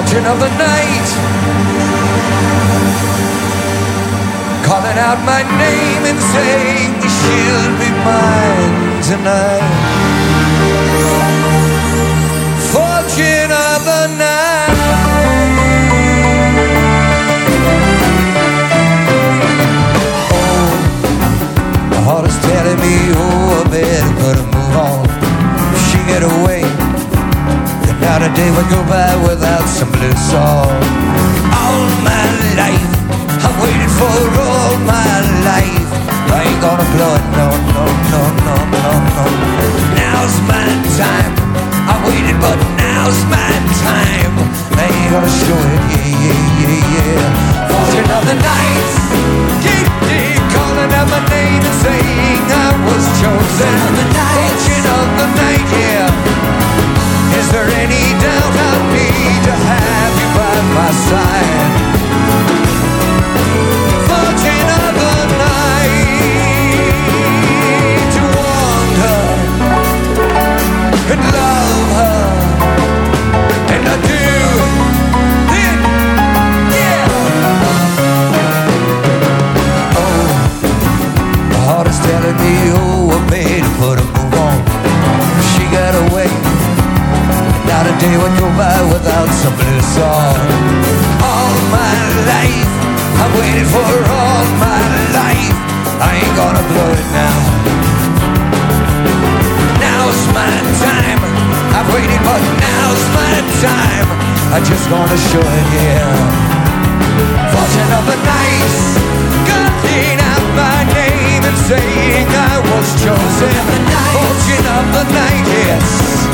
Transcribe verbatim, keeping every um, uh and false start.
Fortune of the night, calling out my name and saying she'll be mine tonight. Fortune of the night. Oh, my heart is telling me, oh, I better better move on. If she get away, then not a day would go by without some blue song. All my life I've waited for, all my life I ain't gonna blow it, no, no, no, no, no, no. Now's my time, I waited but now's my time. I ain't gonna show it, yeah, yeah, yeah, yeah. Fortune of the night, keep, keep calling out my name and saying I was chosen. Fortune of the night, yeah. Is there any doubt I need to have you by my side? Fortune of the night, to want her and love her, and I do it, yeah. Oh, my heart is telling me, oh, I better put a move on. She got away, not a day would go by without some blue song. All my life I've waited for, all my life I ain't gonna blow it now. Now's my time, I've waited but now's my time. I just gonna show it, yeah. Fortune of the night, calling out my name and saying I was chosen. Fortune of the night, yes.